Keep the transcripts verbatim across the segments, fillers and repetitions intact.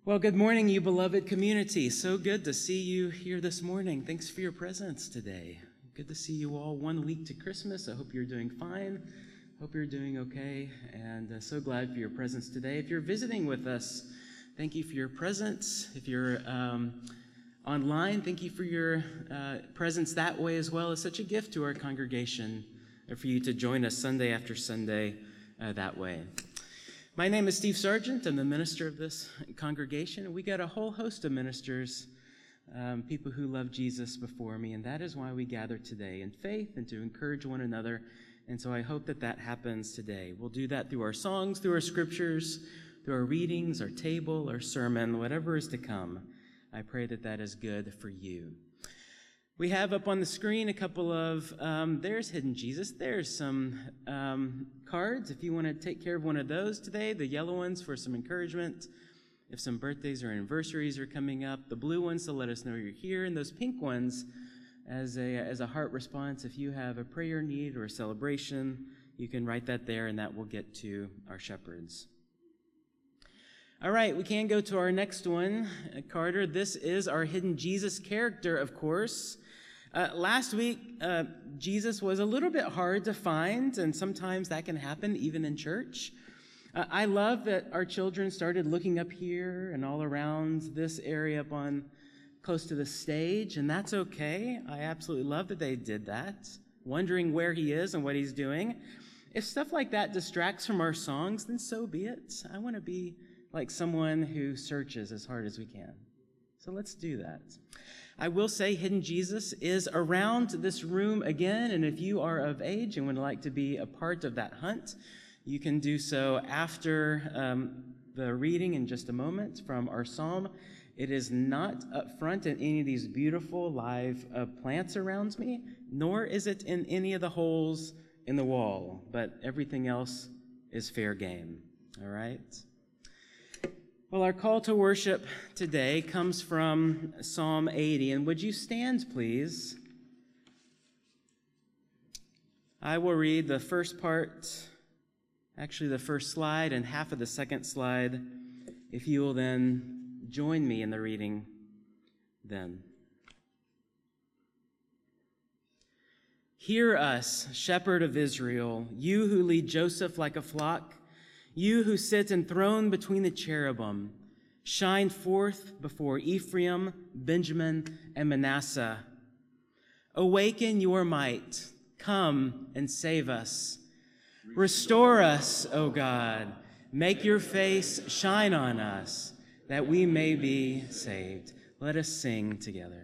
Well, good morning, you beloved community. So good to see you here this morning. Thanks for your presence today. Good to see you all one week to Christmas. I hope you're doing fine. Hope you're doing okay, and uh, so glad for your presence today. If you're visiting with us, thank you for your presence. If you're um, online, thank you for your uh, presence that way as well. It's such a gift to our congregation uh, for you to join us Sunday after Sunday uh, that way. My name is Steve Sargent. I'm the minister of this congregation, and we got a whole host of ministers, um, people who love Jesus before me, and that is why we gather today in faith and to encourage one another, and so I hope that that happens today. We'll do that through our songs, through our scriptures, through our readings, our table, our sermon, whatever is to come. I pray that that is good for you. We have up on the screen a couple of, um, there's Hidden Jesus. There's some um, cards if you want to take care of one of those today. The yellow ones for some encouragement. If some birthdays or anniversaries are coming up. The blue ones to let us know you're here. And those pink ones as a, as a heart response. If you have a prayer need or a celebration, you can write that there and that will get to our shepherds. All right, we can go to our next one, Carter. This is our Hidden Jesus character, of course. Uh, last week, uh, Jesus was a little bit hard to find, and sometimes that can happen even in church. Uh, I love that our children started looking up here and all around this area up on close to the stage, and that's okay. I absolutely love that they did that, wondering where he is and what he's doing. If stuff like that distracts from our songs, then so be it. I want to be like someone who searches as hard as we can. So let's do that. I will say Hidden Jesus is around this room again, and if you are of age and would like to be a part of that hunt, you can do so after um, the reading in just a moment from our psalm. It is not up front in any of these beautiful live uh, plants around me, nor is it in any of the holes in the wall, but everything else is fair game, all right? Well, our call to worship today comes from Psalm eighty, and would you stand, please? I will read the first part, actually the first slide and half of the second slide, if you will then join me in the reading then. Hear us, shepherd of Israel, you who lead Joseph like a flock, you who sit enthroned between the cherubim, shine forth before Ephraim, Benjamin, and Manasseh. Awaken your might. Come and save us. Restore us, O God. Make your face shine on us, that we may be saved. Let us sing together.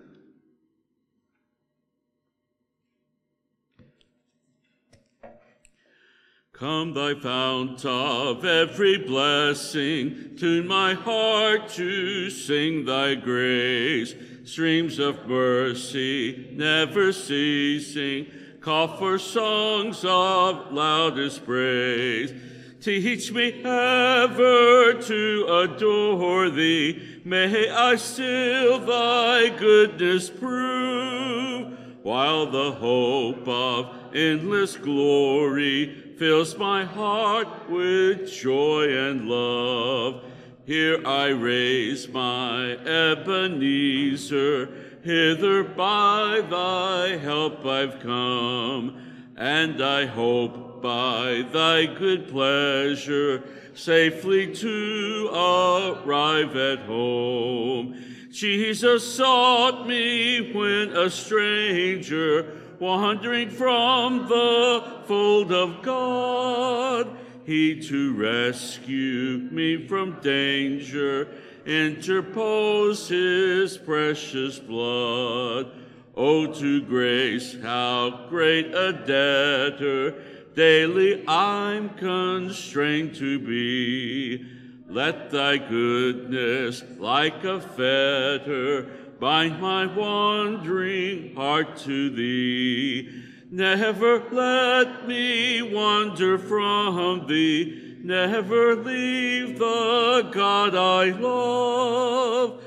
Come, thy fount of every blessing, tune my heart to sing thy grace. Streams of mercy, never ceasing, call for songs of loudest praise. Teach me ever to adore thee, may I still thy goodness prove, while the hope of endless glory fills my heart with joy and love. Here I raise my Ebenezer, hither by thy help I've come, and I hope by thy good pleasure safely to arrive at home. Jesus sought me when a stranger, wandering from the fold of God, he to rescue me from danger interposed his precious blood. Oh, to grace how great a debtor daily I'm constrained to be. Let thy goodness like a fetter bind my wandering heart to thee. Never let me wander from thee, never leave the God I love.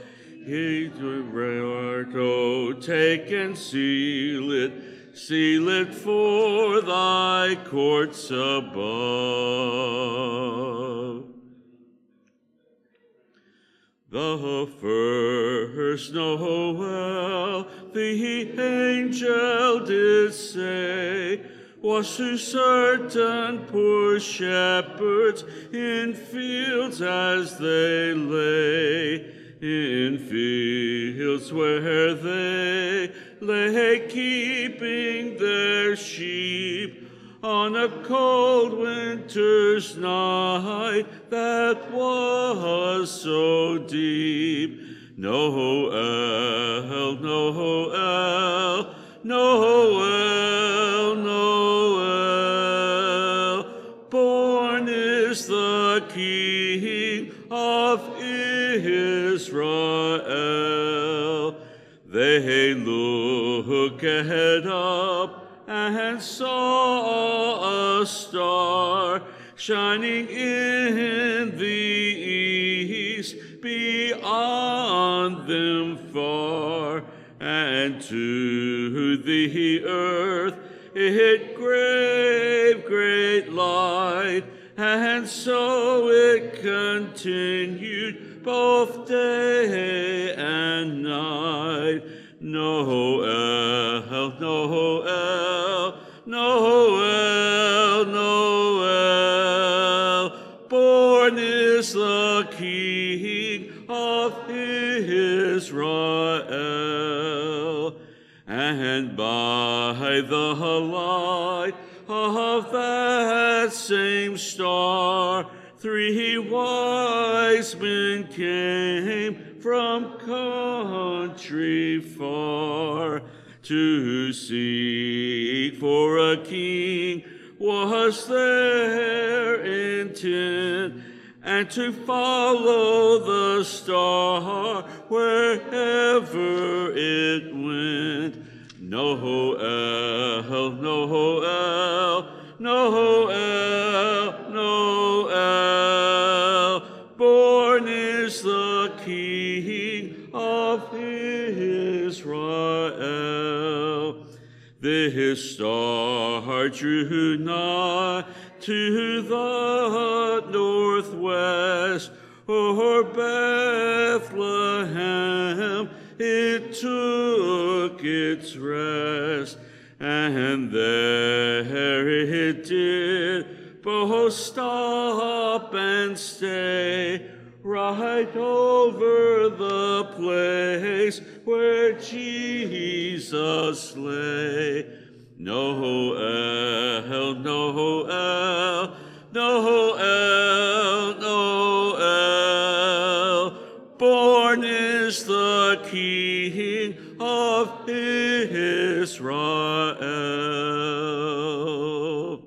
Hitherto take and seal it, seal it for thy courts above. The first Noel, the angel did say, was to certain poor shepherds in fields as they lay, in fields where they lay keeping their sheep on a cold winter's night that was so deep. Noel, Noel, Noel, Noel, born is the King of Israel. They looked up and saw a star shining in the east beyond them far, and to the earth it gave great light, and so it continued both day and night. Noel, Noel, Noel, Noel, born is the King of Israel. And by the light of that same star, three wise men came from country far. To seek for a king was their intent, and to follow the star wherever it went. Noel, Noel, Noel, Noel, born is the King of Israel. This star drew nigh to the northwest, o'er Bethlehem it took its rest, and there it did both stop and stay, right over the place where Jesus lay. Noel, Noel, Noel, Noel, born is the King of Israel.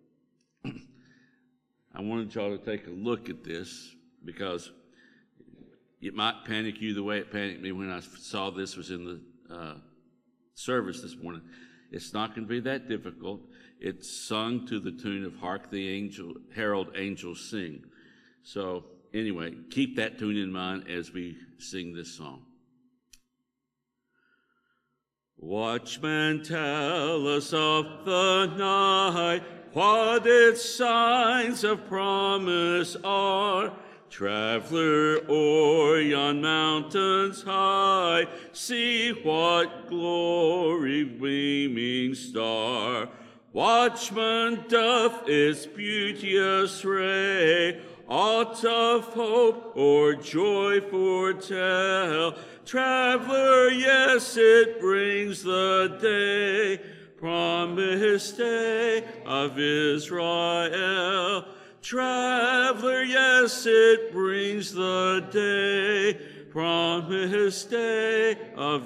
I wanted y'all to take a look at this because it might panic you the way it panicked me when I saw this was in the uh, service this morning. It's not going to be that difficult. It's sung to the tune of Hark the Angel, Herald Angels Sing. So anyway, keep that tune in mind as we sing this song. Watchmen, tell us of the night, what its signs of promise are. Traveler, o'er yon mountains high, see what glory beaming star. Watchman, doth its beauteous ray aught of hope or joy foretell? Traveler, yes, it brings the day, promised day of Israel. Traveler, yes, it brings the day, promised day of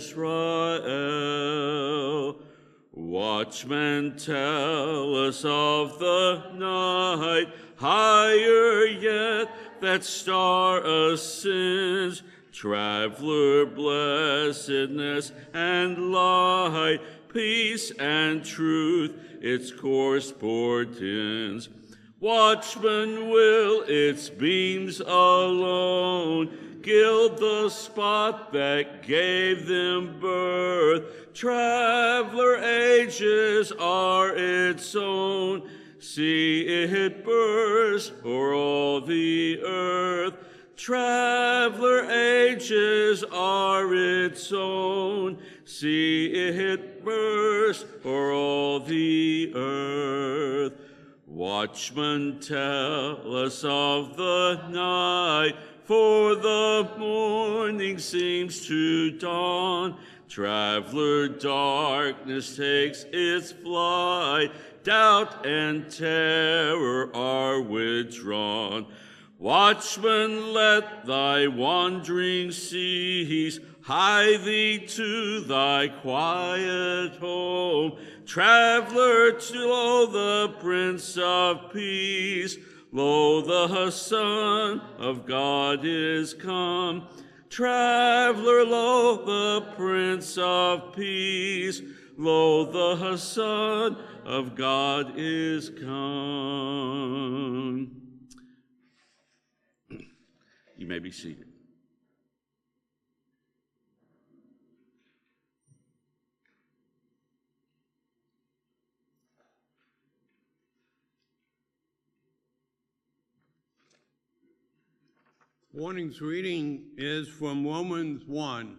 Israel. Watchmen, tell us of the night, higher yet that star ascends. Traveler, blessedness and light, peace and truth its course portends. Watchman, will its beams alone gild the spot that gave them birth? Traveler, ages are its own. See it burst o'er all the earth. Traveler ages are its own. See it burst o'er all the earth. Watchmen, tell us of the night, for the morning seems to dawn. Traveler, darkness takes its flight, doubt and terror are withdrawn. Watchman, let thy wandering cease, hie thee to thy quiet home. Traveler, to lo, the Prince of Peace, lo, the Son of God is come. Traveler, lo, the Prince of Peace, lo, the Son of God is come. You may be seated. Morning's reading is from Romans one.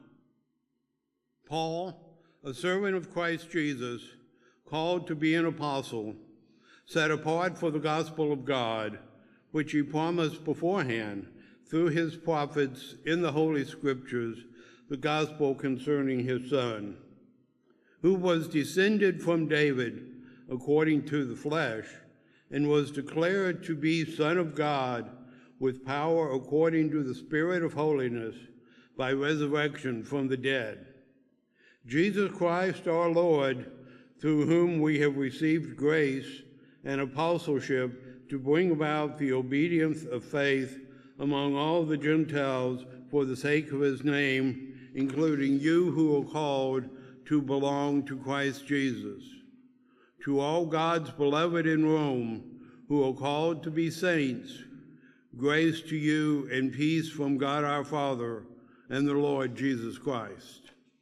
Paul, a servant of Christ Jesus, called to be an apostle, set apart for the gospel of God, which he promised beforehand through his prophets in the Holy Scriptures, the gospel concerning his Son, who was descended from David according to the flesh, and was declared to be Son of God with power according to the Spirit of holiness by resurrection from the dead. Jesus Christ our Lord, through whom we have received grace and apostleship to bring about the obedience of faith among all the Gentiles for the sake of his name, including you who are called to belong to Christ Jesus. To all God's beloved in Rome, who are called to be saints, grace to you and peace from God our Father and the Lord Jesus Christ.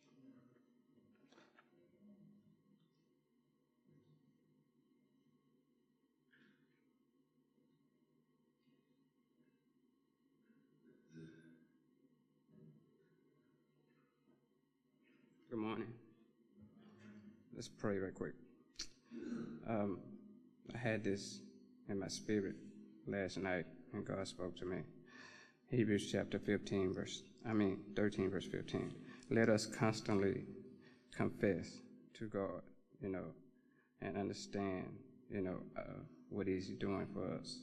Good morning. Let's pray right quick. Um, I had this in my spirit last night, and God spoke to me. Hebrews chapter fifteen, verse, I mean, thirteen, verse fifteen. Let us constantly confess to God, you know, and understand, you know, uh, what he's doing for us.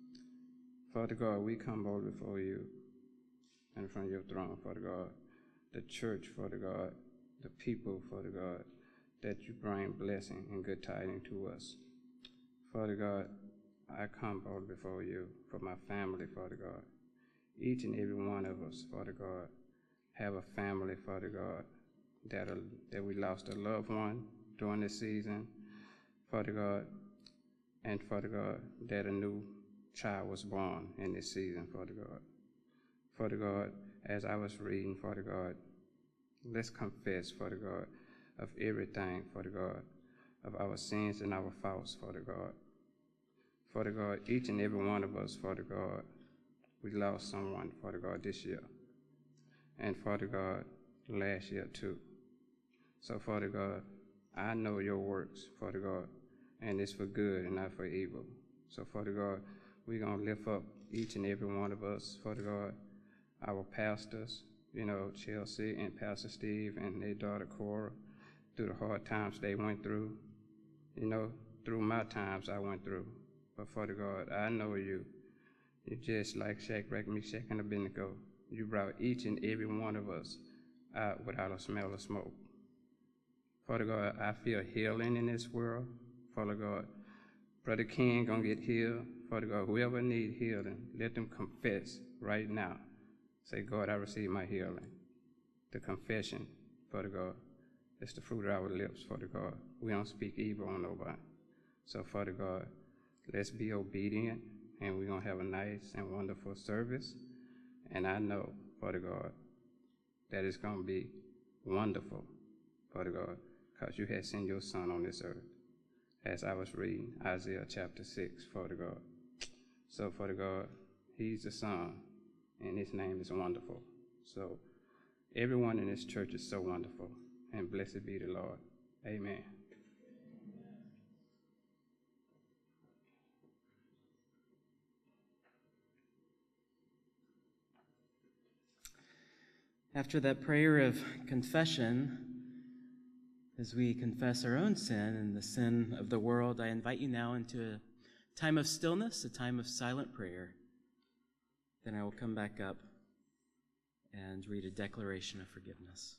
Father God, we come boldly before you and from your throne, Father God, the church, Father God, the people, Father God, that you bring blessing and good tidings to us. Father God, I come boldly before you for my family, Father God. Each and every one of us, Father God, have a family, Father God, that, are, that we lost a loved one during this season, Father God, and Father God, that a new child was born in this season, Father God. Father God, as I was reading, Father God, let's confess, Father God, of everything, Father God, of our sins and our faults, Father God. Father God, each and every one of us, Father God, we lost someone, Father God, this year. And Father God, last year too. So Father God, I know your works, Father God, and it's for good and not for evil. So Father God, we're going to lift up each and every one of us, Father God, our pastors, you know, Chelsea and Pastor Steve and their daughter Cora, through the hard times they went through, you know, through my times I went through. But Father God, I know you. You're just like Shadrach, Meshach, and Abednego. You brought each and every one of us out without a smell of smoke. Father God, I feel healing in this world. Father God, Brother King gonna get healed. Father God, whoever need healing, let them confess right now. Say, God, I receive my healing. The confession, Father God, it's the fruit of our lips, Father God. We don't speak evil on nobody. So, Father God, let's be obedient, and we're going to have a nice and wonderful service. And I know, Father God, that it's going to be wonderful, Father God, because you had sent your Son on this earth, as I was reading Isaiah chapter six, Father God. So, Father God, he's the Son, and his name is Wonderful. So everyone in this church is so wonderful, and blessed be the Lord. Amen. After that prayer of confession, as we confess our own sin and the sin of the world, I invite you now into a time of stillness, a time of silent prayer. Then I will come back up and read a declaration of forgiveness.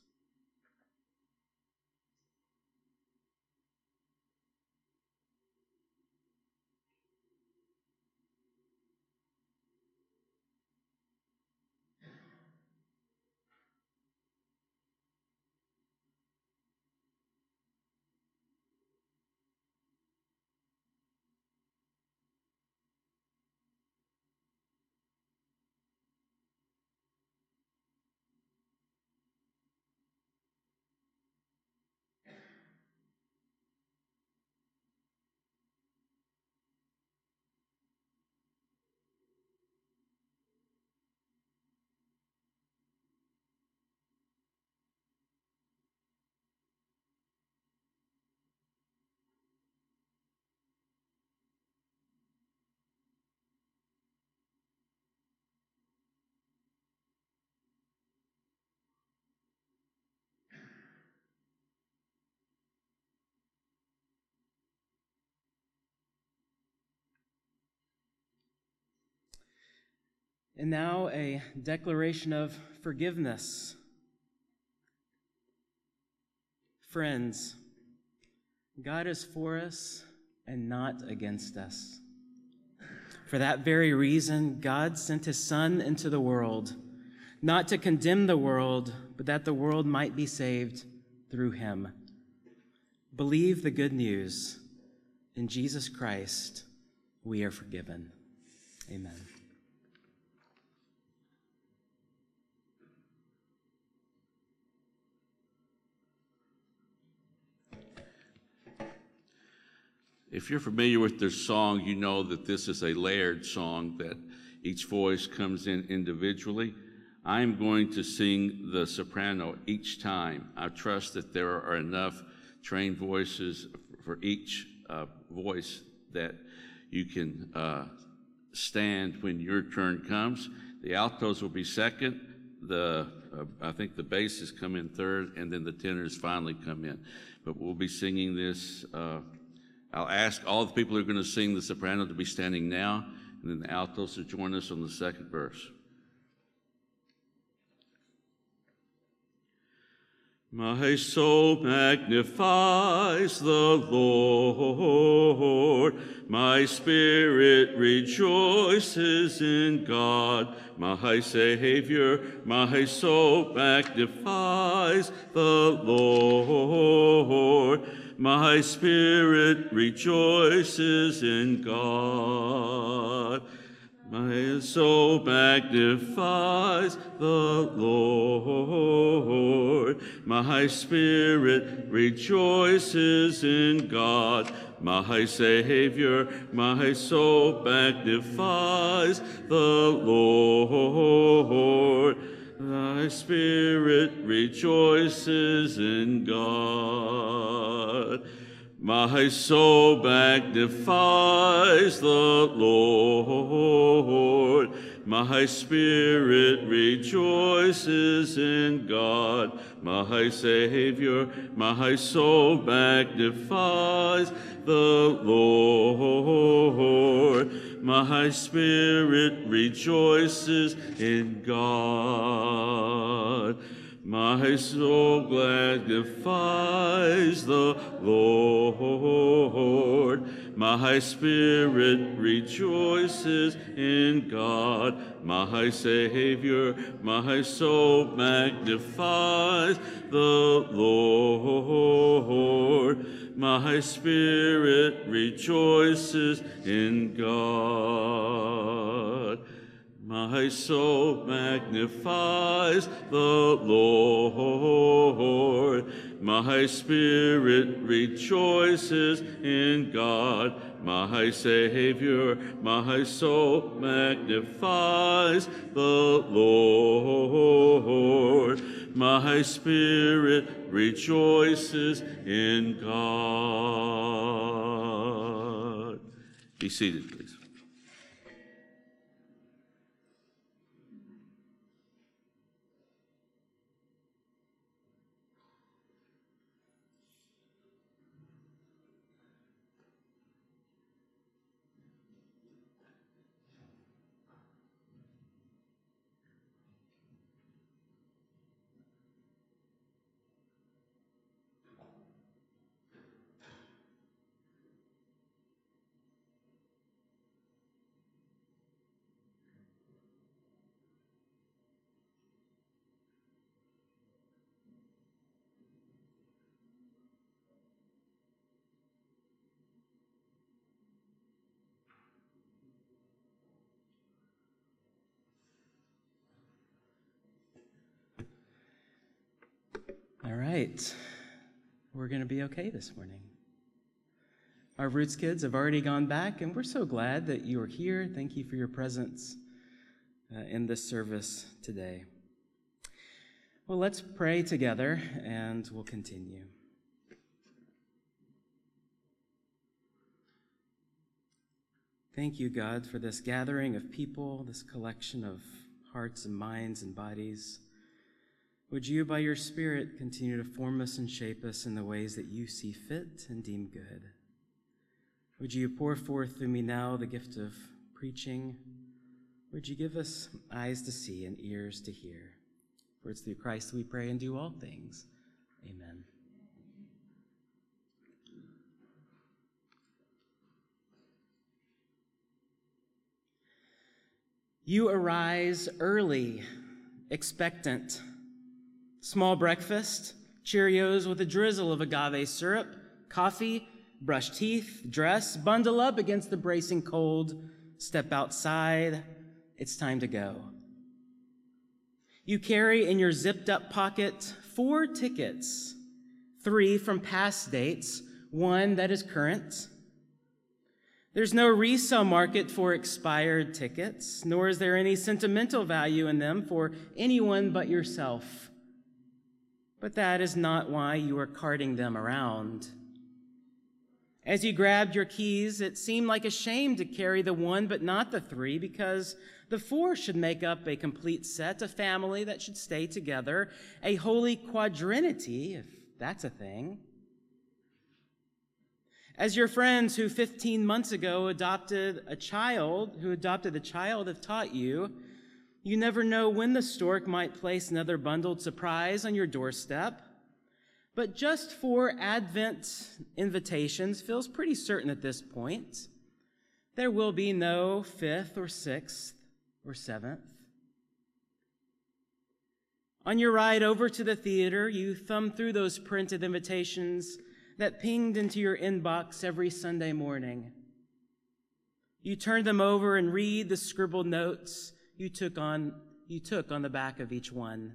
And now a declaration of forgiveness. Friends, God is for us and not against us. For that very reason, God sent his Son into the world, not to condemn the world, but that the world might be saved through him. Believe the good news. In Jesus Christ, we are forgiven. Amen. If you're familiar with their song, you know that this is a layered song, that each voice comes in individually. I'm going to sing the soprano each time. I trust that there are enough trained voices for each uh, voice that you can uh, stand when your turn comes. The altos will be second. The uh, I think the basses come in third, and then the tenors finally come in. But we'll be singing this. Uh, I'll ask all the people who are going to sing the soprano to be standing now, and then the altos to join us on the second verse. My soul magnifies the Lord. My spirit rejoices in God, my Savior. My soul magnifies the Lord. My spirit rejoices in God. My soul magnifies the Lord. My spirit rejoices in God, my Savior. My soul magnifies the Lord. Thy spirit rejoices in God. My soul magnifies the Lord. My spirit rejoices in God, my Savior. My soul magnifies the Lord. My spirit rejoices in God. My soul magnifies the Lord. My spirit rejoices in God, my Savior. My soul magnifies the Lord. My spirit rejoices in God. My soul magnifies the Lord. My spirit rejoices in God, my Savior, my soul magnifies the Lord. My spirit rejoices in God. Be seated, please. All right, we're going to be okay this morning. Our Roots kids have already gone back, and we're so glad that you are here. Thank you for your presence uh, in this service today. Well, let's pray together, and we'll continue. Thank you, God, for this gathering of people, this collection of hearts and minds and bodies. Would you, by your Spirit, continue to form us and shape us in the ways that you see fit and deem good? Would you pour forth through me now the gift of preaching? Would you give us eyes to see and ears to hear? For it's through Christ we pray and do all things. Amen. You arise early, expectant. Small breakfast, Cheerios with a drizzle of agave syrup, coffee, brush teeth, dress, bundle up against the bracing cold, step outside, it's time to go. You carry in your zipped up pocket four tickets, three from past dates, one that is current. There's no resale market for expired tickets, nor is there any sentimental value in them for anyone but yourself. But that is not why you are carting them around. As you grabbed your keys, it seemed like a shame to carry the one but not the three, because the four should make up a complete set, a family that should stay together, a holy quadrinity, if that's a thing. As your friends who fifteen months ago adopted a child, who adopted a child have taught you, you never know when the stork might place another bundled surprise on your doorstep. But just four Advent invitations feels pretty certain at this point. There will be no fifth or sixth or seventh. On your ride over to the theater, you thumb through those printed invitations that pinged into your inbox every Sunday morning. You turn them over and read the scribbled notes you took on, you took on the back of each one.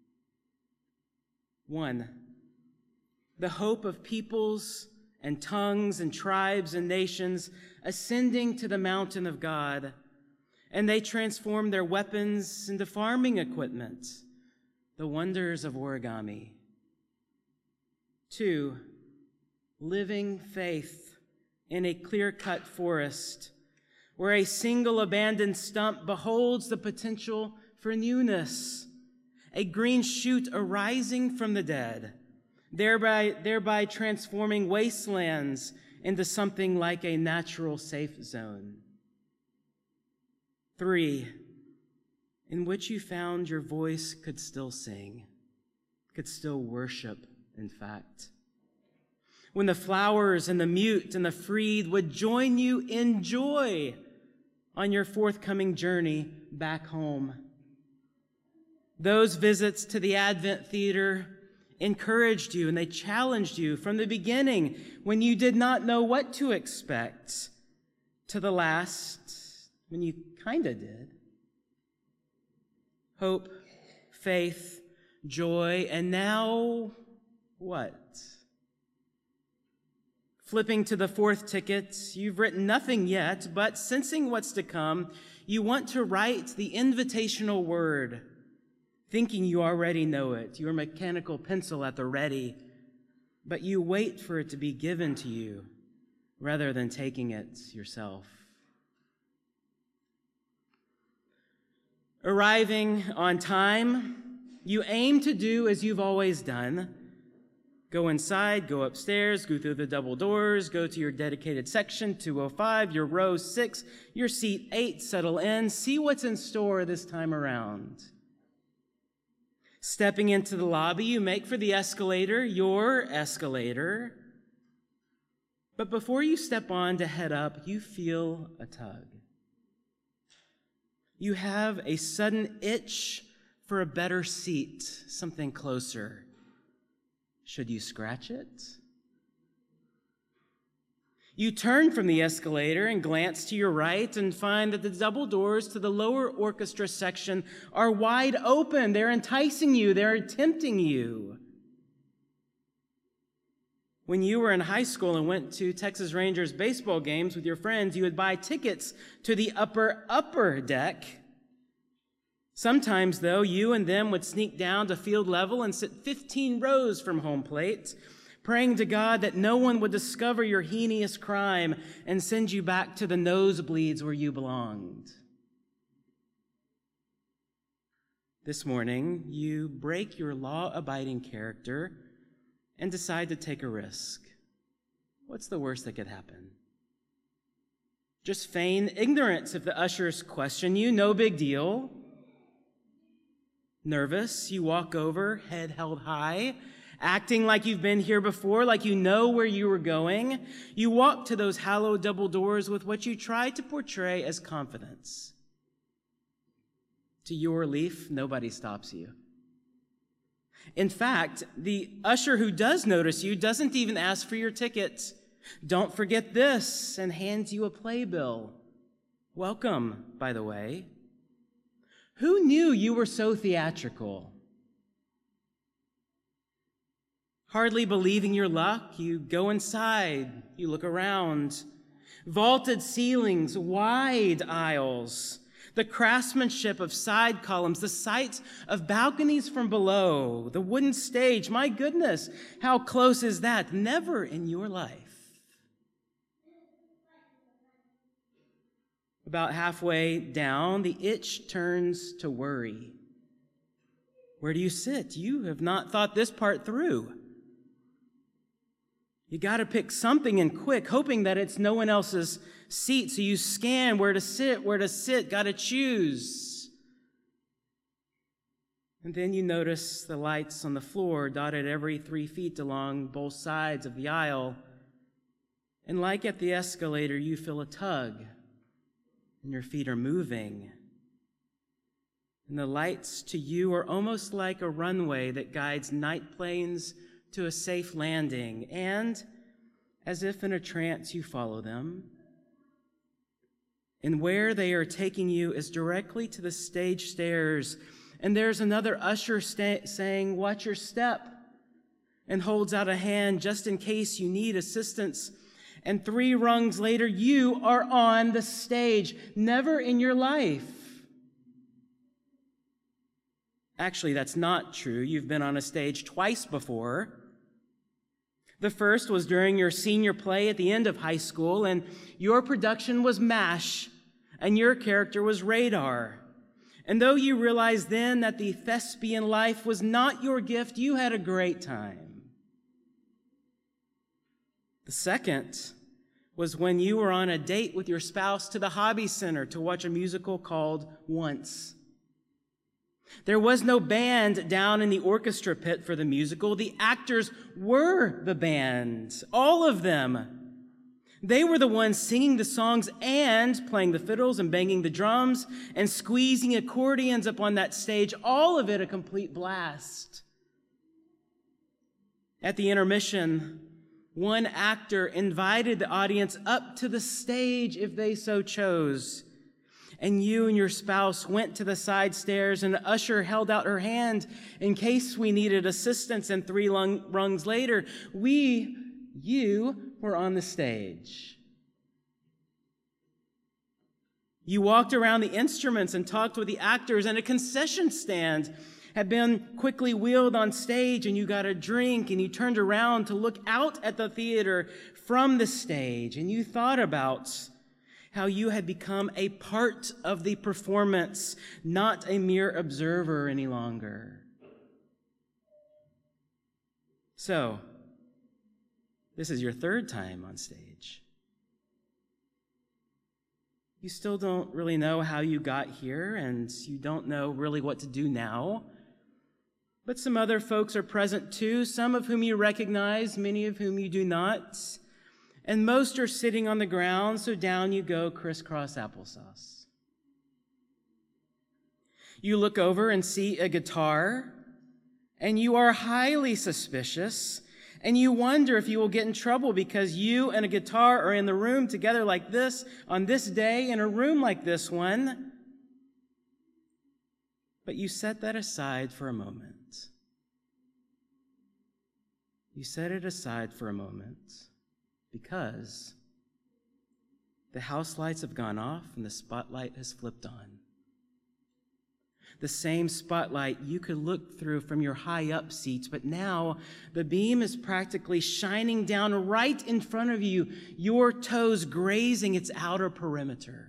One, the hope of peoples and tongues and tribes and nations ascending to the mountain of God, and they transform their weapons into farming equipment, the wonders of origami. Two, living faith in a clear-cut forest where a single abandoned stump beholds the potential for newness, a green shoot arising from the dead, thereby, thereby transforming wastelands into something like a natural safe zone. Three, in which you found your voice could still sing, could still worship, in fact. When the flowers and the mute and the freed would join you in joy on your forthcoming journey back home. Those visits to the Advent Theater encouraged you and they challenged you from the beginning when you did not know what to expect to the last when you kind of did. Hope, faith, joy, and now what? Flipping to the fourth ticket, you've written nothing yet, but sensing what's to come, you want to write the invitational word, thinking you already know it, your mechanical pencil at the ready, but you wait for it to be given to you rather than taking it yourself. Arriving on time, you aim to do as you've always done. Go inside, go upstairs, go through the double doors, go to your dedicated section, two oh five, your row six, your seat eight, settle in, see what's in store this time around. Stepping into the lobby, you make for the escalator, your escalator. But before you step on to head up, you feel a tug. You have a sudden itch for a better seat, something closer. Should you scratch it? You turn from the escalator and glance to your right and find that the double doors to the lower orchestra section are wide open. They're enticing you. They're tempting you. When you were in high school and went to Texas Rangers baseball games with your friends, you would buy tickets to the upper, upper deck. Sometimes, though, you and them would sneak down to field level and sit fifteen rows from home plate, praying to God that no one would discover your heinous crime and send you back to the nosebleeds where you belonged. This morning, you break your law-abiding character and decide to take a risk. What's the worst that could happen? Just feign ignorance if the ushers question you, no big deal. Nervous, you walk over, head held high, acting like you've been here before, like you know where you were going. You walk to those hallowed double doors with what you try to portray as confidence. To your relief, nobody stops you. In fact, the usher who does notice you doesn't even ask for your ticket. Don't forget this, and hands you a playbill. Welcome, by the way. Who knew you were so theatrical? Hardly believing your luck, you go inside, you look around. Vaulted ceilings, wide aisles, the craftsmanship of side columns, the sight of balconies from below, the wooden stage. My goodness, how close is that? Never in your life. About halfway down, the itch turns to worry. Where do you sit? You have not thought this part through. You got to pick something and quick, hoping that it's no one else's seat. So you scan where to sit, where to sit, got to choose. And then you notice the lights on the floor dotted every three feet along both sides of the aisle. And like at the escalator, you feel a tug, and your feet are moving. And the lights to you are almost like a runway that guides night planes to a safe landing, and as if in a trance, you follow them. And where they are taking you is directly to the stage stairs, and there's another usher sta- saying, "Watch your step," and holds out a hand just in case you need assistance. And three rungs later, you are on the stage. Never in your life. Actually, that's not true. You've been on a stage twice before. The first was during your senior play at the end of high school, and your production was MASH, and your character was Radar. And though you realized then that the thespian life was not your gift, you had a great time. The second was when you were on a date with your spouse to the Hobby Center to watch a musical called Once. There was no band down in the orchestra pit for the musical. The actors were the band, all of them. They were the ones singing the songs and playing the fiddles and banging the drums and squeezing accordions up on that stage, all of it a complete blast. At the intermission, one actor invited the audience up to the stage if they so chose. And you and your spouse went to the side stairs, and an usher held out her hand in case we needed assistance. And three lung- rungs later, we, you, were on the stage. You walked around the instruments and talked with the actors, and a concession stand had been quickly wheeled on stage, and you got a drink, and you turned around to look out at the theater from the stage, and you thought about how you had become a part of the performance, not a mere observer any longer. So, this is your third time on stage. You still don't really know how you got here, and you don't know really what to do now. But some other folks are present too, some of whom you recognize, many of whom you do not. And most are sitting on the ground, so down you go, crisscross applesauce. You look over and see a guitar, and you are highly suspicious, and you wonder if you will get in trouble because you and a guitar are in the room together like this on this day in a room like this one. But you set that aside for a moment. You set it aside for a moment because the house lights have gone off and the spotlight has flipped on. The same spotlight you could look through from your high-up seats, but now the beam is practically shining down right in front of you, your toes grazing its outer perimeter.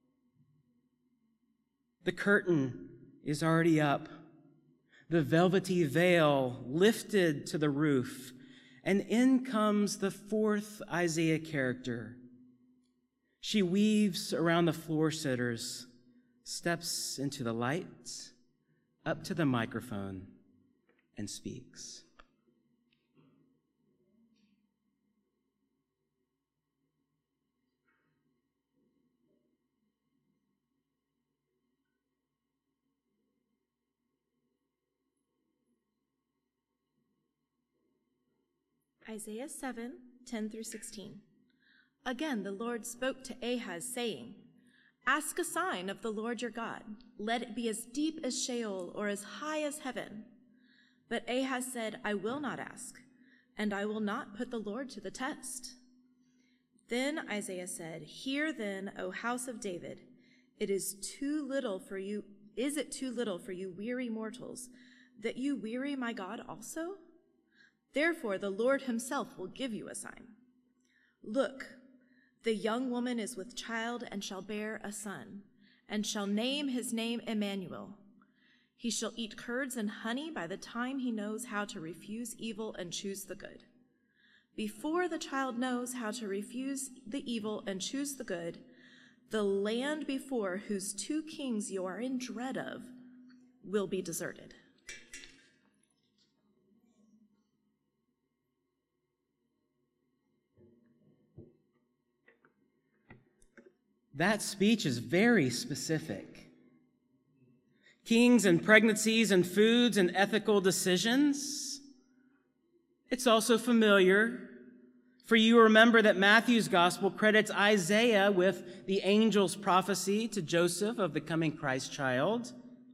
The curtain is already up, the velvety veil lifted to the roof, and in comes the fourth Isaiah character. She weaves around the floor sitters, steps into the light, up to the microphone, and speaks. Isaiah seven, ten through sixteen. Again, the Lord spoke to Ahaz, saying, "Ask a sign of the Lord your God. Let it be as deep as Sheol or as high as heaven." But Ahaz said, "I will not ask, and I will not put the Lord to the test." Then Isaiah said, "Hear then, O house of David, it is too little for you, is it too little for you weary mortals, that you weary my God also? Therefore the Lord himself will give you a sign. Look, the young woman is with child and shall bear a son, and shall name his name Emmanuel. He shall eat curds and honey by the time he knows how to refuse evil and choose the good. Before the child knows how to refuse the evil and choose the good, the land before whose two kings you are in dread of will be deserted." That speech is very specific. Kings and pregnancies and foods and ethical decisions. It's also familiar, for you remember that Matthew's gospel credits Isaiah with the angel's prophecy to Joseph of the coming Christ child.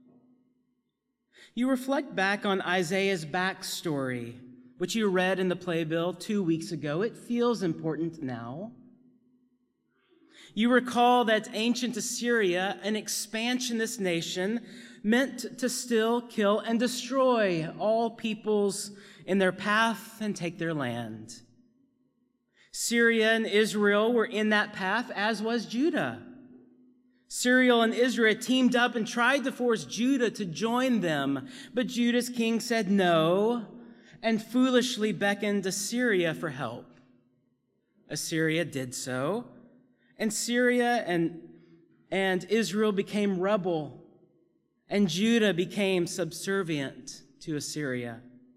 You reflect back on Isaiah's backstory, which you read in the playbill two weeks ago. It feels important now. You recall that ancient Assyria, an expansionist nation, meant to still kill and destroy all peoples in their path and take their land. Syria and Israel were in that path, as was Judah. Syria and Israel teamed up and tried to force Judah to join them, but Judah's king said no and foolishly beckoned Assyria for help. Assyria did so. And Syria and, and Israel became rebel, and Judah became subservient to Assyria.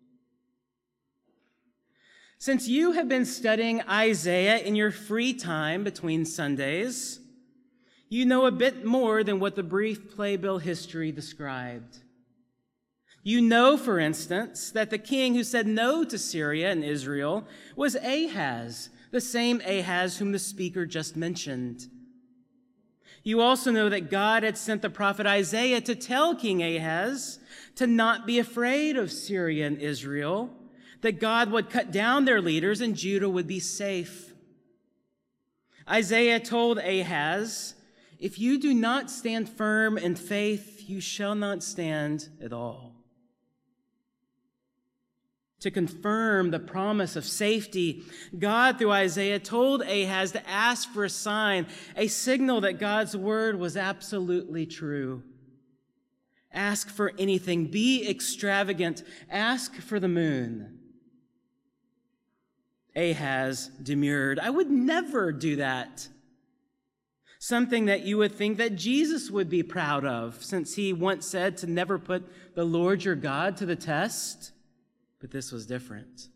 Since you have been studying Isaiah in your free time between Sundays, you know a bit more than what the brief playbill history described. You know, for instance, that the king who said no to Syria and Israel was Ahaz, the same Ahaz whom the speaker just mentioned. You also know that God had sent the prophet Isaiah to tell King Ahaz to not be afraid of Syria and Israel, that God would cut down their leaders and Judah would be safe. Isaiah told Ahaz, "If you do not stand firm in faith, you shall not stand at all." To confirm the promise of safety, God, through Isaiah, told Ahaz to ask for a sign, a signal that God's word was absolutely true. Ask for anything. Be extravagant. Ask for the moon. Ahaz demurred. "I would never do that." Something that you would think that Jesus would be proud of, since he once said to never put the Lord your God to the test. But this was different.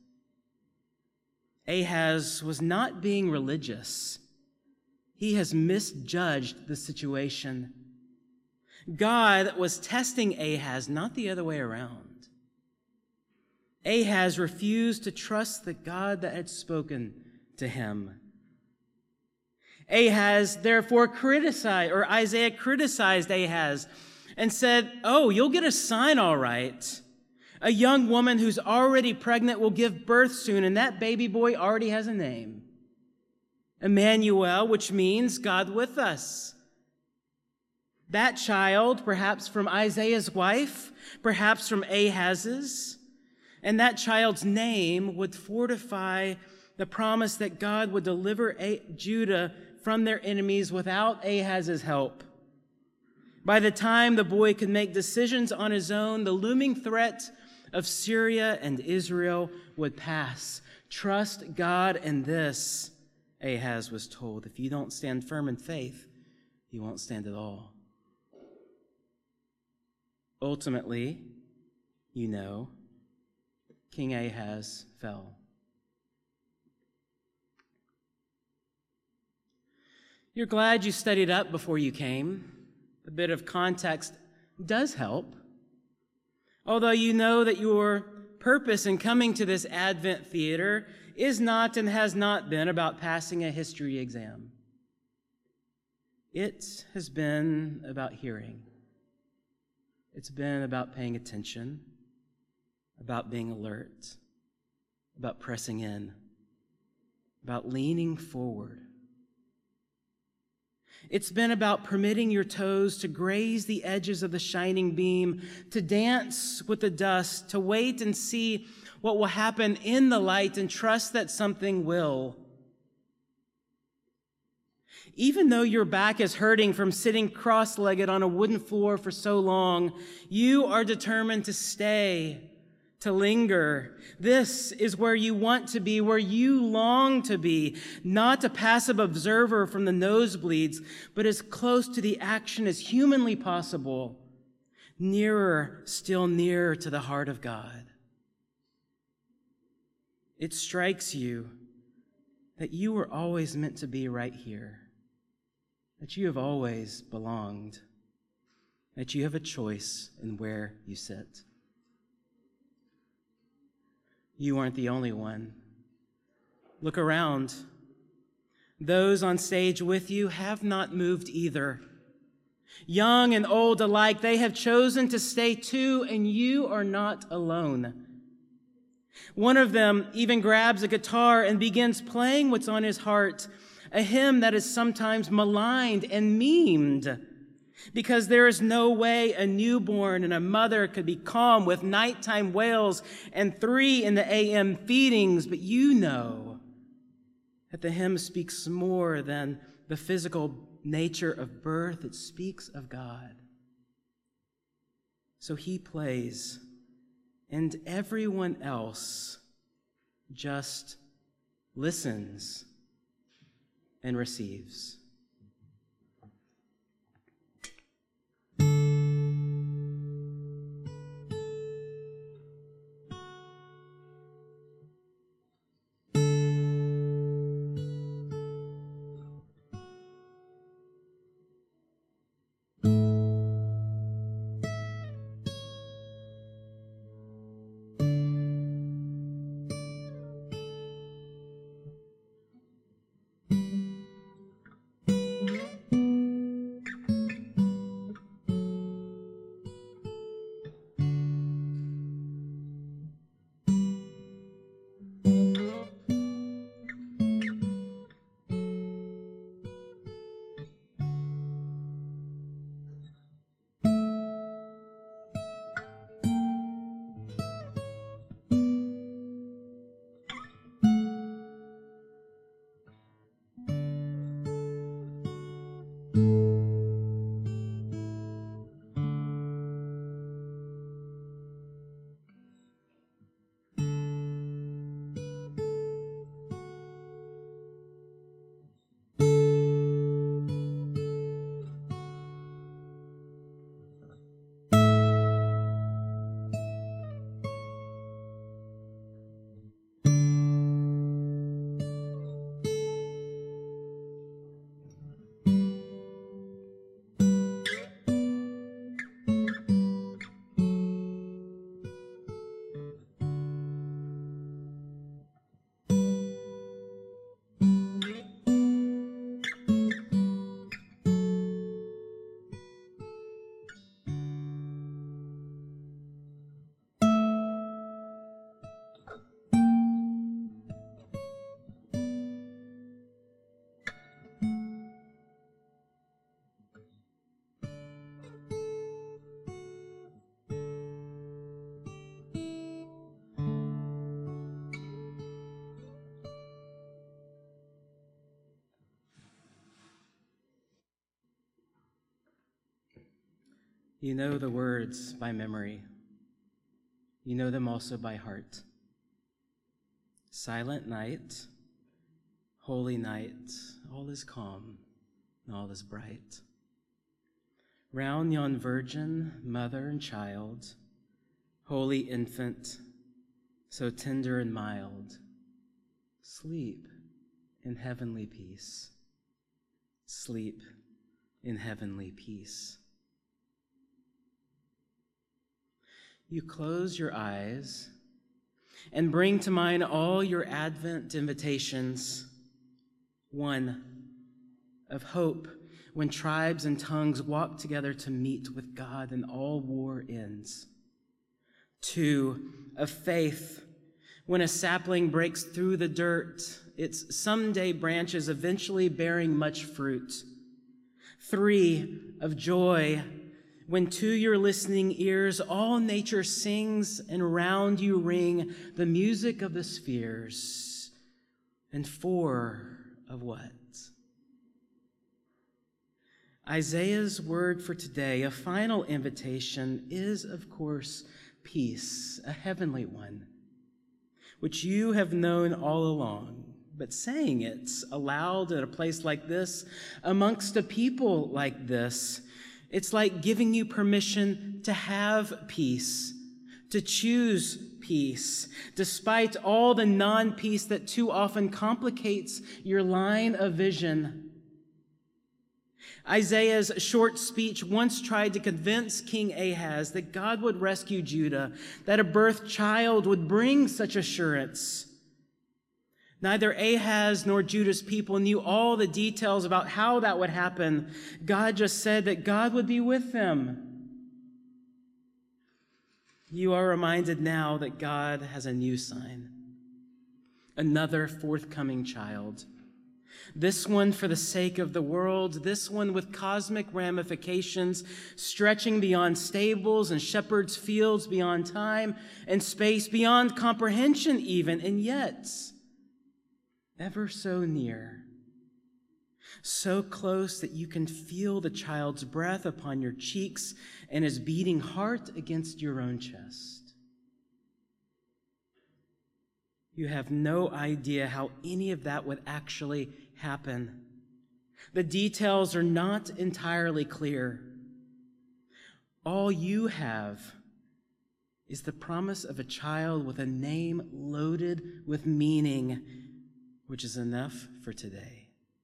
Ahaz was not being religious. He has misjudged the situation. God was testing Ahaz, not the other way around. Ahaz refused to trust the God that had spoken to him. Ahaz therefore criticized, or Isaiah criticized Ahaz and said, "Oh, you'll get a sign all right. A young woman who's already pregnant will give birth soon, and that baby boy already has a name. Emmanuel, which means God with us. That child, perhaps from Isaiah's wife, perhaps from Ahaz's, and that child's name would fortify the promise that God would deliver Judah from their enemies without Ahaz's help. By the time the boy could make decisions on his own, the looming threat of Syria and Israel would pass. Trust God in this," Ahaz was told. "If you don't stand firm in faith, you won't stand at all." Ultimately, you know, King Ahaz fell. You're glad you studied up before you came. A bit of context does help. Although you know that your purpose in coming to this Advent theater is not and has not been about passing a history exam. It has been about hearing. It's been about paying attention, about being alert, about pressing in, about leaning forward. It's been about permitting your toes to graze the edges of the shining beam, to dance with the dust, to wait and see what will happen in the light and trust that something will. Even though your back is hurting from sitting cross-legged on a wooden floor for so long, you are determined to stay, to linger. This is where you want to be, where you long to be, not a passive observer from the nosebleeds, but as close to the action as humanly possible, nearer, still nearer to the heart of God. It strikes you that you were always meant to be right here, that you have always belonged, that you have a choice in where you sit. You aren't the only one. Look around. Those on stage with you have not moved either. Young and old alike, they have chosen to stay too, and you are not alone. One of them even grabs a guitar and begins playing what's on his heart, a hymn that is sometimes maligned and memed, because there is no way a newborn and a mother could be calm with nighttime wails and three in the a m feedings, but you know that the hymn speaks more than the physical nature of birth. It speaks of God. So he plays, and everyone else just listens and receives. You know the words by memory. You know them also by heart. Silent night, holy night, all is calm and all is bright. Round yon virgin, mother and child, holy infant, so tender and mild, sleep in heavenly peace. Sleep in heavenly peace. You close your eyes and bring to mind all your Advent invitations. One, of hope when tribes and tongues walk together to meet with God and all war ends. Two, of faith when a sapling breaks through the dirt, its someday branches eventually bearing much fruit. Three, of joy when to your listening ears all nature sings and round you ring the music of the spheres. And four, of what? Isaiah's word for today, a final invitation, is, of course, peace, a heavenly one, which you have known all along. But saying it aloud at a place like this, amongst a people like this, it's like giving you permission to have peace, to choose peace, despite all the non-peace that too often complicates your line of vision. Isaiah's short speech once tried to convince King Ahaz that God would rescue Judah, that a birth child would bring such assurance. Neither Ahaz nor Judah's people knew all the details about how that would happen. God just said that God would be with them. You are reminded now that God has a new sign, another forthcoming child. This one for the sake of the world, this one with cosmic ramifications stretching beyond stables and shepherds' fields, beyond time and space, beyond comprehension even, and yet ever so near, so close that you can feel the child's breath upon your cheeks and his beating heart against your own chest. You have no idea how any of that would actually happen. The details are not entirely clear. All you have is the promise of a child with a name loaded with meaning, which is enough for today.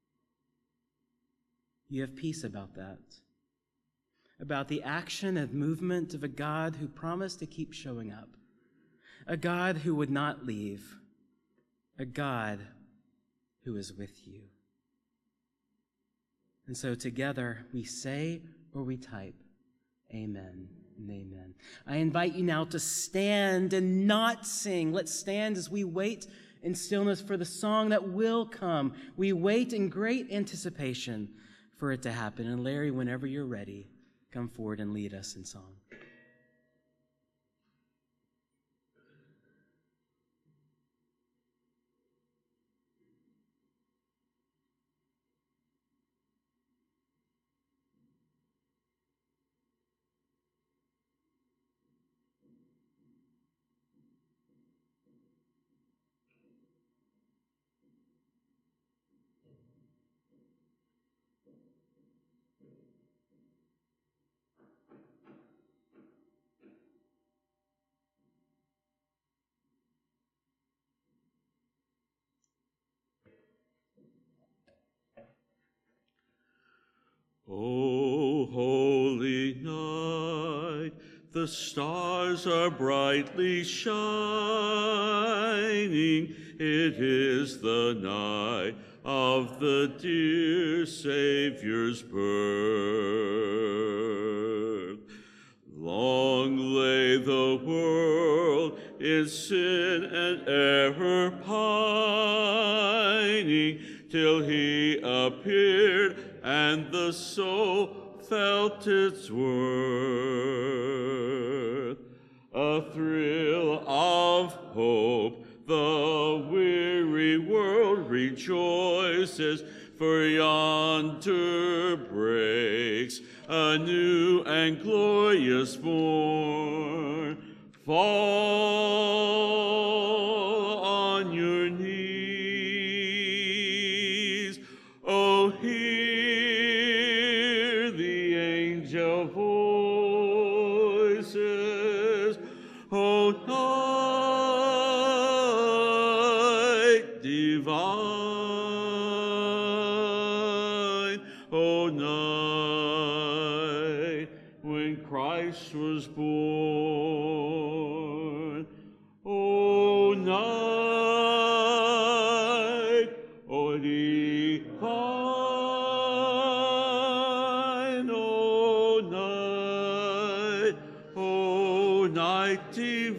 You have peace about that, about the action and movement of a God who promised to keep showing up, a God who would not leave, a God who is with you. And so together we say or we type, amen and amen. I invite you now to stand and not sing. Let's stand as we wait in stillness for the song that will come. We wait in great anticipation for it to happen. And Larry, whenever you're ready, come forward and lead us in song. O holy night, the stars are brightly shining. It is the night of the dear Savior's birth. Long lay the world in sin and error pining, till he appeared and the soul felt its worth. A thrill of hope, the weary world rejoices, for yonder breaks a new and glorious was born. Fall on your knees. Oh, hear the angel voices. Oh, night divine. Oh, night when Christ was born. Oh, night, oh, divine. Oh, night, oh, night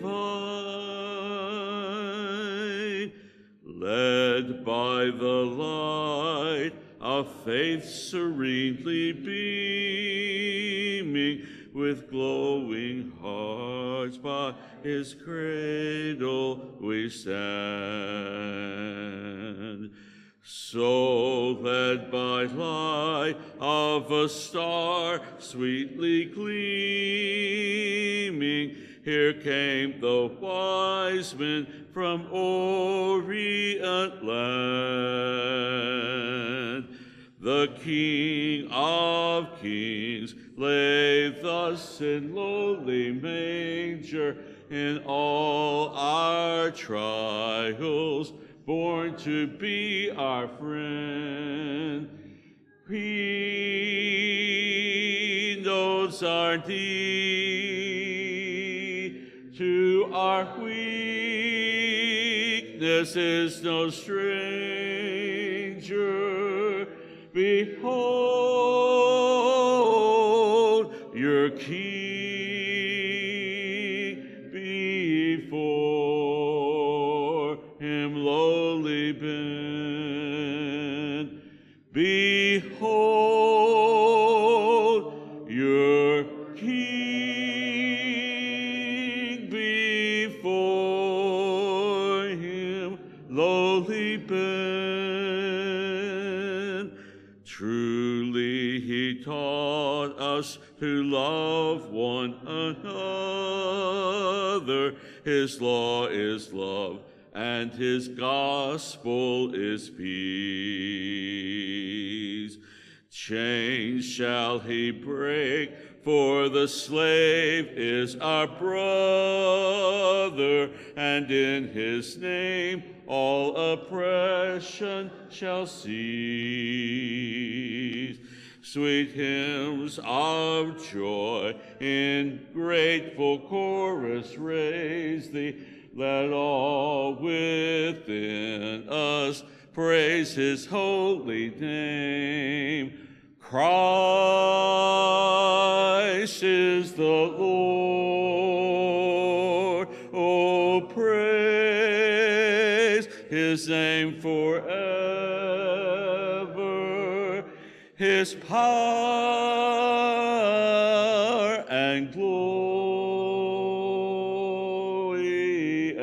divine. Led by the light of faith serenely beaming, with glowing hearts by his cradle we stand. So led by light of a star sweetly gleaming, here came the wise men from Orient land. The King of Kings lay thus in lowly manger, in all our trials, born to be our friend. He knows our need, to our weakness is no stranger. Behold your King, before him lowly bend. Behold your King, before him lowly bend. Truly he taught us to love one another. His law is love, and his gospel is peace. Chains shall he break, for the slave is our brother, and in his name all oppression shall cease. Sweet hymns of joy in grateful chorus raise thee. Let all within us praise his holy name. Christ is the Lord. Oh, praise his name forever. His power and glory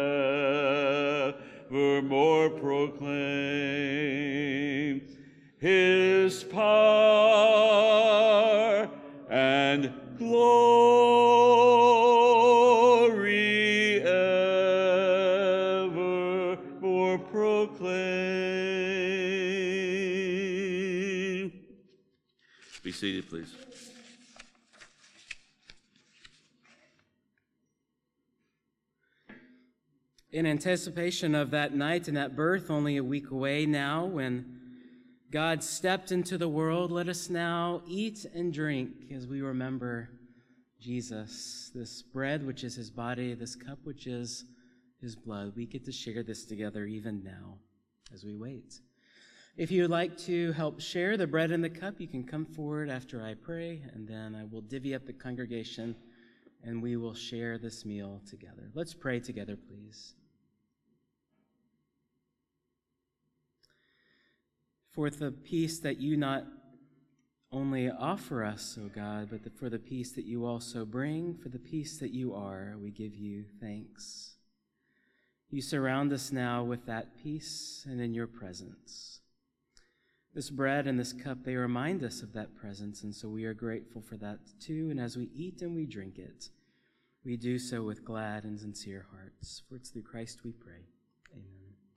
evermore proclaim. His power and glory evermore proclaim. Be seated, please. In anticipation of that night and that birth, only a week away now, when God stepped into the world, let us now eat and drink as we remember Jesus, this bread which is his body, this cup which is his blood. We get to share this together even now as we wait. If you would like to help share the bread and the cup, you can come forward after I pray, and then I will divvy up the congregation, and we will share this meal together. Let's pray together, please. For the peace that you not only offer us, O God, but for the peace that you also bring, for the peace that you are, we give you thanks. You surround us now with that peace and in your presence. This bread and this cup, they remind us of that presence, and so we are grateful for that too. And as we eat and we drink it, we do so with glad and sincere hearts. For it's through Christ we pray. Amen.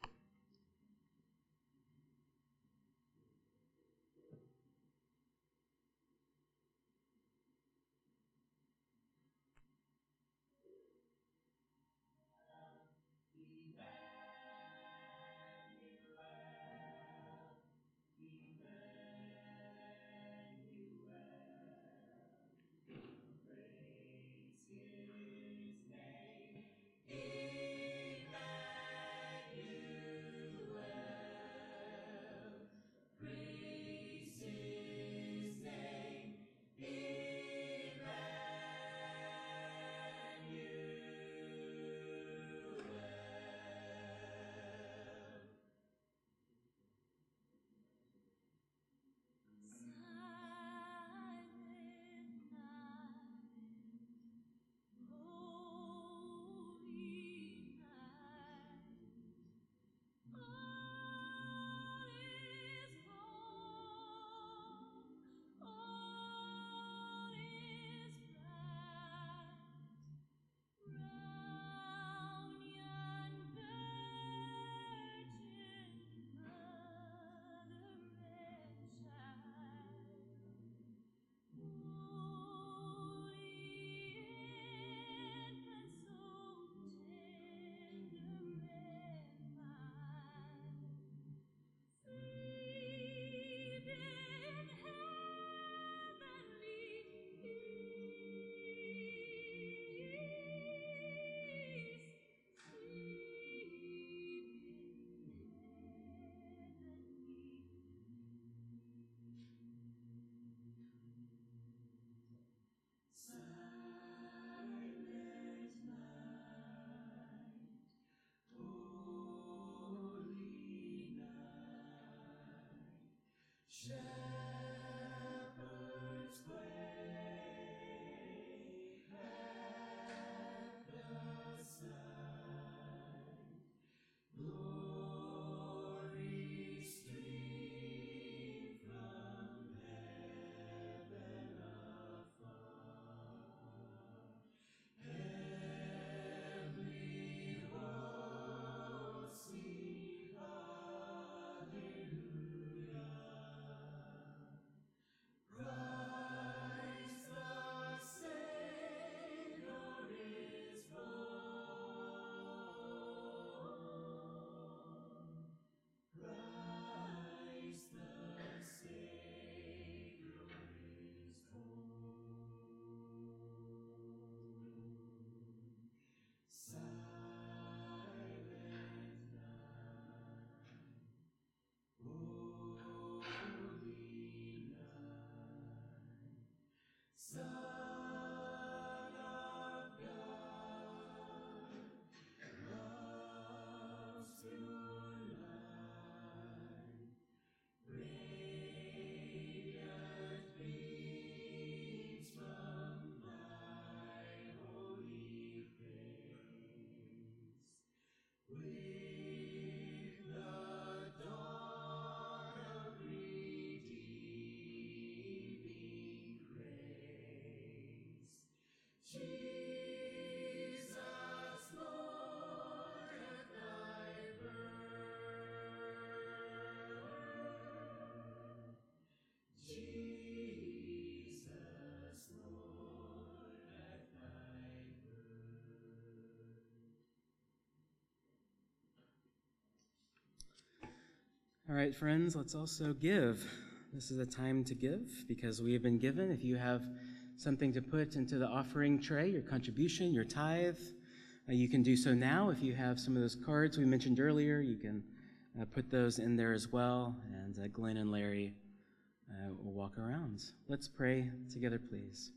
All right, friends, let's also give. This is a time to give because we have been given. If you have something to put into the offering tray, your contribution, your tithe, uh, you can do so now. If you have some of those cards we mentioned earlier, you can uh, put those in there as well. And uh, Glenn and Larry uh, will walk around. Let's pray together, please.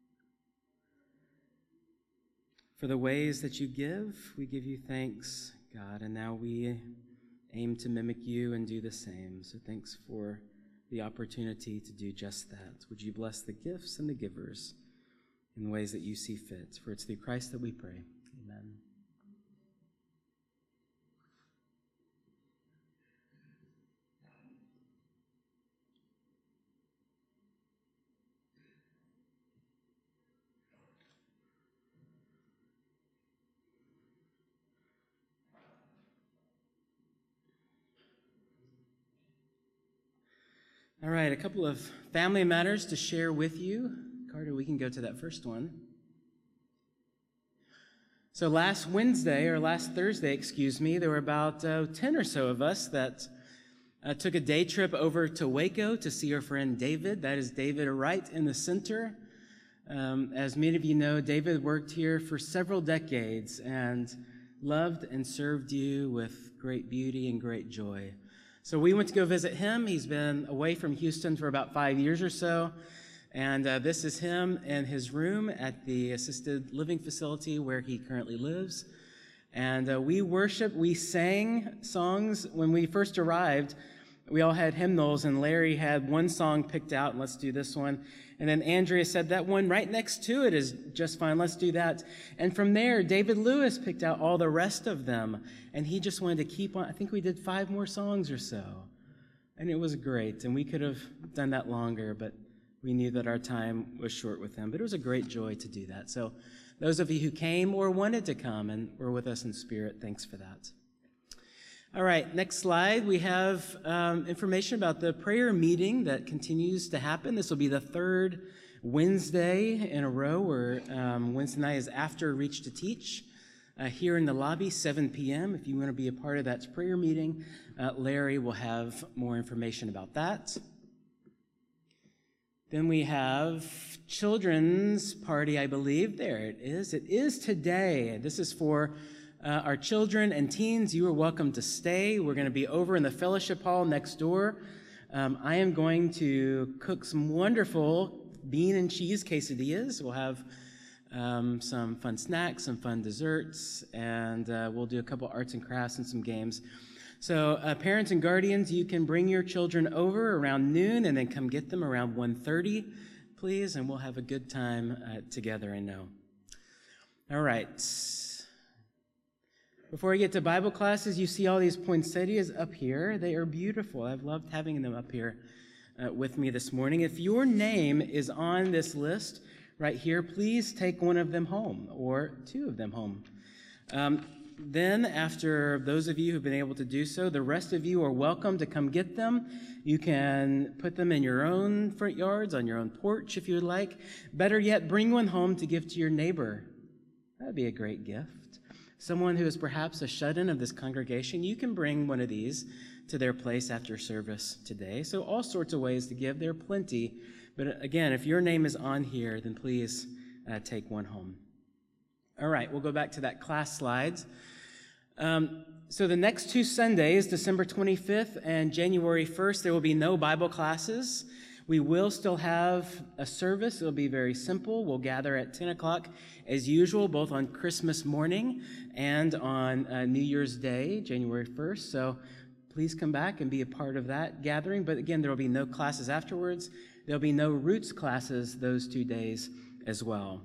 For the ways that you give, we give you thanks, God, and now we aim to mimic you and do the same. So thanks for the opportunity to do just that. Would you bless the gifts and the givers in the ways that you see fit? For it's through Christ that we pray. Amen. All right, a couple of family matters to share with you. Carter, we can go to that first one. So last Wednesday, or last Thursday, excuse me, there were about uh, ten or so of us that uh, took a day trip over to Waco to see our friend David. That is David right in the center. Um, as many of you know, David worked here for several decades and loved and served you with great beauty and great joy. So we went to go visit him. He's been away from Houston for about five years or so. And uh, this is him in his room at the assisted living facility where he currently lives. And uh, we worship, we sang songs. When we first arrived, we all had hymnals, and Larry had one song picked out, and let's do this one. And then Andrea said, that one right next to it is just fine, let's do that. And from there, David Lewis picked out all the rest of them, and he just wanted to keep on. I think we did five more songs or so. And it was great, and we could have done that longer, but we knew that our time was short with him. But it was a great joy to do that. So those of you who came or wanted to come and were with us in spirit, thanks for that. All right, next slide. We have um, information about the prayer meeting that continues to happen. This will be the third Wednesday in a row, where um, Wednesday night is after Reach to Teach uh, here in the lobby, seven p.m. If you want to be a part of that prayer meeting, uh, Larry will have more information about that. Then we have children's party, I believe. There it is. It is today. This is for Uh, our children and teens. You are welcome to stay. We're going to be over in the fellowship hall next door. Um, I am going to cook some wonderful bean and cheese quesadillas. We'll have um, some fun snacks, some fun desserts, and uh, we'll do a couple arts and crafts and some games. So uh, parents and guardians, you can bring your children over around noon and then come get them around one thirty, please, and we'll have a good time uh, together, I know. All right. Before I get to Bible classes, you see all these poinsettias up here. They are beautiful. I've loved having them up here uh, with me this morning. If your name is on this list right here, please take one of them home, or two of them home. Um, then, after those of you who've been able to do so, the rest of you are welcome to come get them. You can put them in your own front yards, on your own porch if you would like. Better yet, bring one home to give to your neighbor. That'd be a great gift. Someone who is perhaps a shut-in of this congregation, you can bring one of these to their place after service today. So all sorts of ways to give. There are plenty. But again, if your name is on here, then please uh, take one home. All right, we'll go back to that class slides. Um, so the next two Sundays, December twenty-fifth and January first, there will be no Bible classes. We will still have a service. It'll be very simple. We'll gather at ten o'clock as usual, both on Christmas morning and on uh, New Year's Day, January first. So please come back and be a part of that gathering. But again, there will be no classes afterwards. There'll be no Roots classes those two days as well.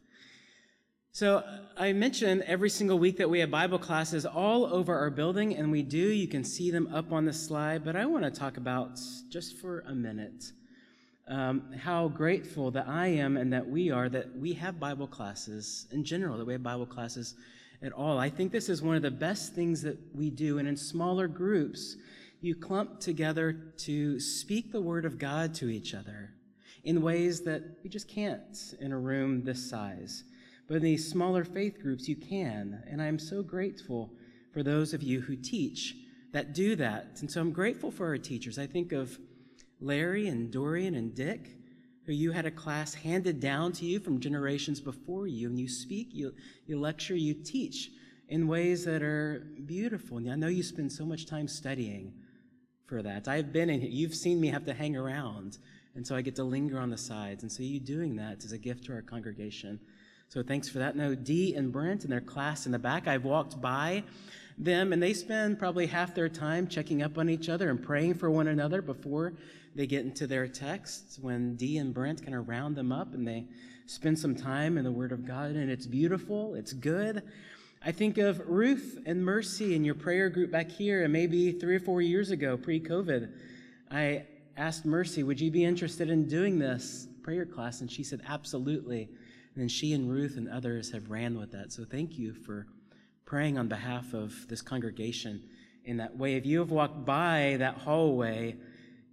So I mentioned every single week that we have Bible classes all over our building, and we do. You can see them up on the slide. But I want to talk about, just for a minute, Um, how grateful that I am and that we are that we have Bible classes in general, that we have Bible classes at all. I think this is one of the best things that we do. And in smaller groups, you clump together to speak the word of God to each other in ways that we just can't in a room this size. But in these smaller faith groups, you can. And I'm so grateful for those of you who teach that do that. And so I'm grateful for our teachers. I think of Larry and Dorian and Dick, who you had a class handed down to you from generations before you, and you speak, you, you lecture, you teach in ways that are beautiful. And I know you spend so much time studying for that. I've been in here. You've seen me have to hang around, and so I get to linger on the sides. And so you doing that is a gift to our congregation. So thanks for that. Now, Dee and Brent and their class in the back, I've walked by them, and they spend probably half their time checking up on each other and praying for one another before they get into their texts. When Dee and Brent kind of round them up and they spend some time in the Word of God, and it's beautiful, it's good. I think of Ruth and Mercy in your prayer group back here, and maybe three or four years ago, pre-COVID, I asked Mercy, would you be interested in doing this prayer class? And she said, absolutely. And then she and Ruth and others have ran with that. So thank you for praying on behalf of this congregation in that way. If you have walked by that hallway,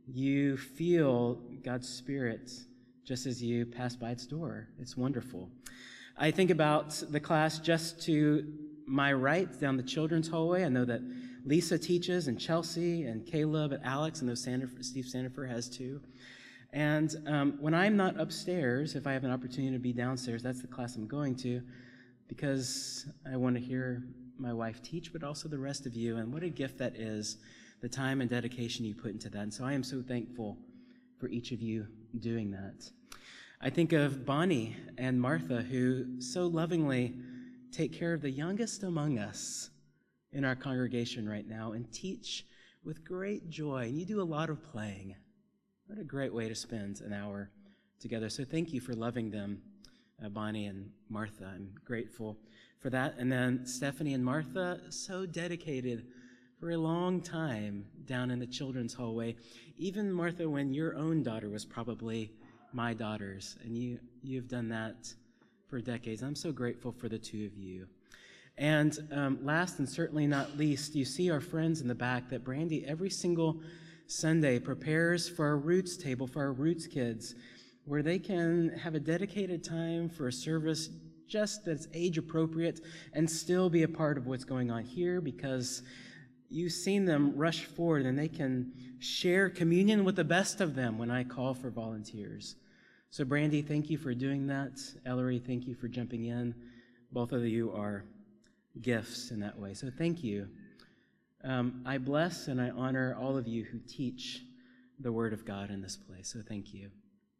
You feel God's Spirit just as you pass by its door. It's wonderful. I think about the class just to my right down the children's hallway. I know that Lisa teaches, and Chelsea, and Caleb, and Alex, and those Sandifer, Steve Sandifer has too. And um, when I'm not upstairs, if I have an opportunity to be downstairs, that's the class I'm going to, because I want to hear my wife teach, but also the rest of you. And what a gift that is, the time and dedication you put into that. And so I am so thankful for each of you doing that. I think of Bonnie and Martha, who so lovingly take care of the youngest among us in our congregation right now and teach with great joy. And you do a lot of playing. What a great way to spend an hour together. So thank you for loving them, uh, Bonnie and Martha. I'm grateful for that. And then Stephanie and Martha, so dedicated for a long time down in the children's hallway. Even, Martha, when your own daughter was probably my daughter's, and you, you've done that for decades. I'm so grateful for the two of you. And um, last and certainly not least, you see our friends in the back that Brandy every single Sunday prepares for our Roots table, for our Roots kids, where they can have a dedicated time for a service just that's age appropriate and still be a part of what's going on here, because you've seen them rush forward and they can share communion with the best of them when I call for volunteers. So Brandy, thank you for doing that. Ellery, thank you for jumping in. Both of you are gifts in that way. So thank you. Um, I bless and I honor all of you who teach the Word of God in this place. So thank you.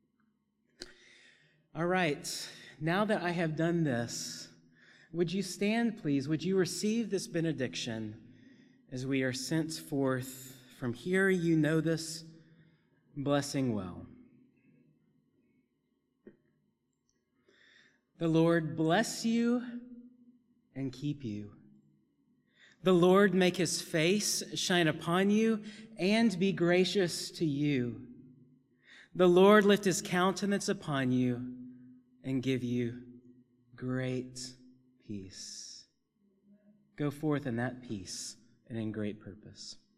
All right. Now that I have done this, would you stand, please? Would you receive this benediction as we are sent forth from here? You know this blessing well. The Lord bless you and keep you. The Lord make his face shine upon you and be gracious to you. The Lord lift his countenance upon you and give you great peace. Go forth in that peace and in great purpose.